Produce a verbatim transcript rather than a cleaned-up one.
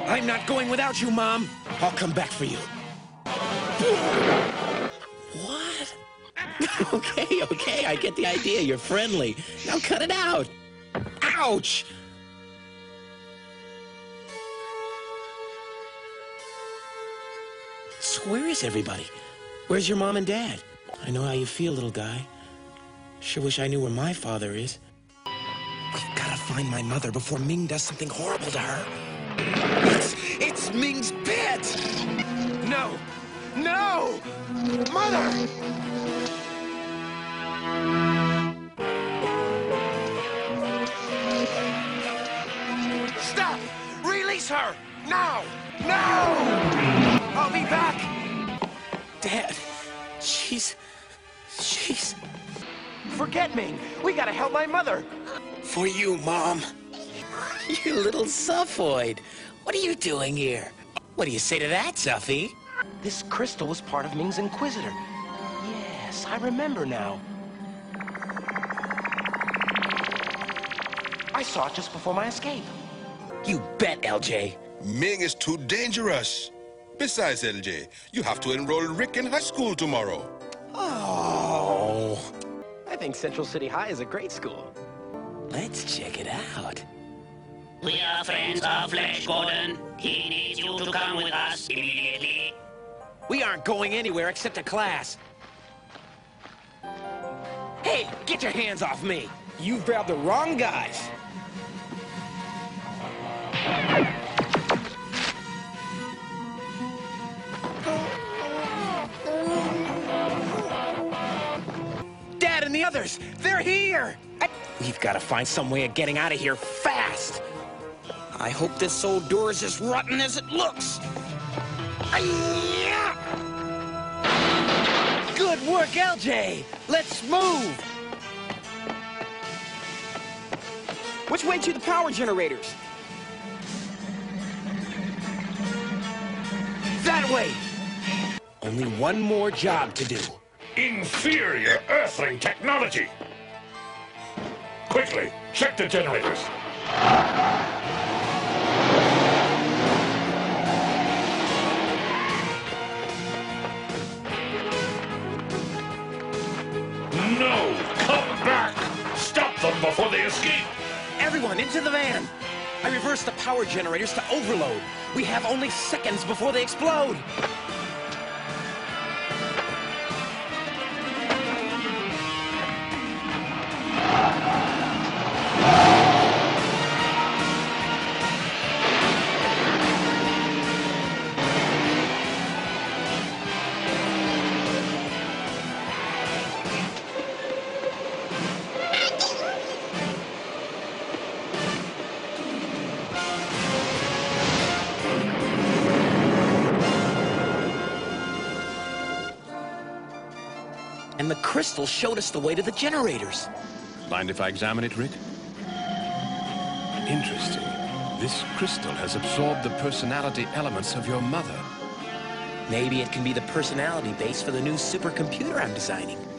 I'm not going without you, Mom. I'll come back for you. What? Okay, okay, I get the idea. You're friendly. Now cut it out. Ouch! So where is everybody? Where's your mom and dad? I know how you feel, little guy. Sure wish I knew where my father is. We've got to find my mother before Ming does something horrible to her. It's, it's Ming's pit! No! No! Mother! Stop! Release her! Now! Now! I'll be back! Dad, she's... she's... Forget Ming. We gotta help my mother. For you, Mom. You little Suffoid. What are you doing here? What do you say to that, Suffy? This crystal was part of Ming's Inquisitor. Yes, I remember now. I saw it just before my escape. You bet, L J. Ming is too dangerous. Besides, L J, you have to enroll Rick in high school tomorrow. Oh. I think Central City High is a great school. Let's check it out. We are friends of Flash Gordon. He needs you to come with us immediately. We aren't going anywhere except to class. Hey, get your hands off me. You've grabbed the wrong guys. Dad and the others, they're here. We've got to find some way of getting out of here fast. I hope this old door is as rotten as it looks. Good work, L J. Let's move. Which way to the power generators? That way. Only one more job to do. Inferior Earthling technology! Quickly, check the generators. No! Come back! Stop them before they escape! Everyone, into the van! I reversed the power generators to overload. We have only seconds before they explode. And the crystal showed us the way to the generators. Mind if I examine it, Rick? Interesting. This crystal has absorbed the personality elements of your mother. Maybe it can be the personality base for the new supercomputer I'm designing.